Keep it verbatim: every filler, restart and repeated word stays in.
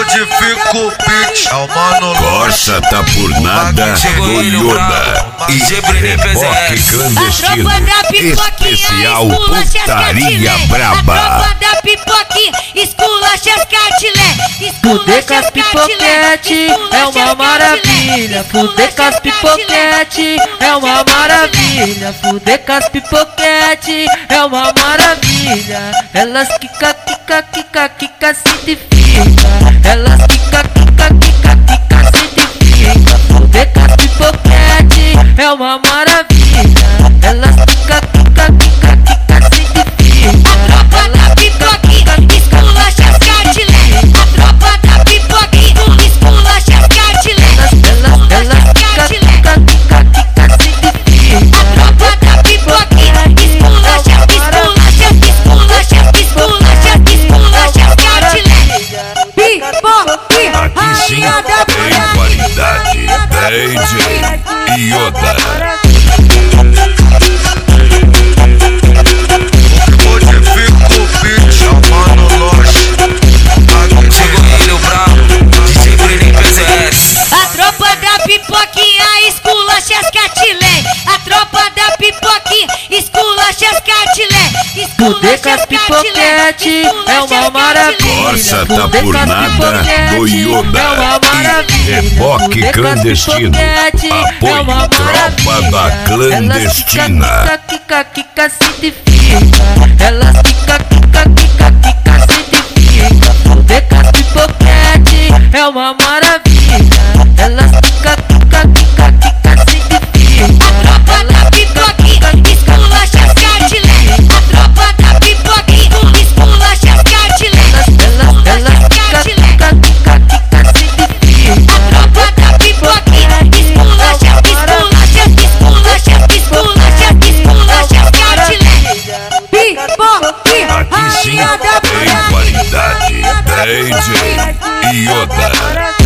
modifica o beat. É o mano Corsa tá por nada, Toyota e reboque clandestino. Especial putaria braba. A tropa da pipoquinha, esculacha as cartilé. Fuder com as pipoquete é uma maravilha. Fuder com as pipoquete é uma maravilha. Fuder com as pipoquete é uma maravilha. Elas quica, quica, quica, quica, se identifica. Elas quica, quica, quica, quica, se identifica. Fuder com as pipoquete é uma maravilha. Elas quica, quica, quica, quica, se identifica. A tropa da pipoquinha, esculacha as cartilé. A tropa da pipoquinha, esculacha as cartilé. Elas, elas quica, quica, quica, quica, se identifica. A tropa da pipoquinha, esculacha, esculacha, esculacha, esculacha, esculacha as cartilé. Pipoquinha, Aqui sim tem qualidade. D J Yoda. modifica o beat. É o mano Loche. Chegou ele, o brabo, D J Breninho P Z S. a tropa da pipoquinha, esculacha as cartilé. A tropa da pipoquinha, esculacha as cartilé. Fuder com as pipoquete é uma maravilha. Corsa tá Fuder por com as nada, pipoquete Toyota é uma maravilha. reboque Fuder com as clandestino. pipoquete é Apoio uma tropa da maravilha. clandestina. Elas quica, quica, quica, se identifica. Elas quica, quica, quica, quica, se identifica. Fuder com as pipoquete é uma maravilha. Elas quica, quica, quica, quica, se identifica. A tropa da pipoquinha, esculacha as cartilé. A tropa da pipoquinha, esculacha as cartilé. Elas, elas quica, quica, quica, quica, se identifica. A tropa da pipoquinha, esculacha, esculacha, esculacha, esculacha, esculacha as cartilé. Pipoquinha, Aqui sim rainha da tem qualidade. D J Yoda.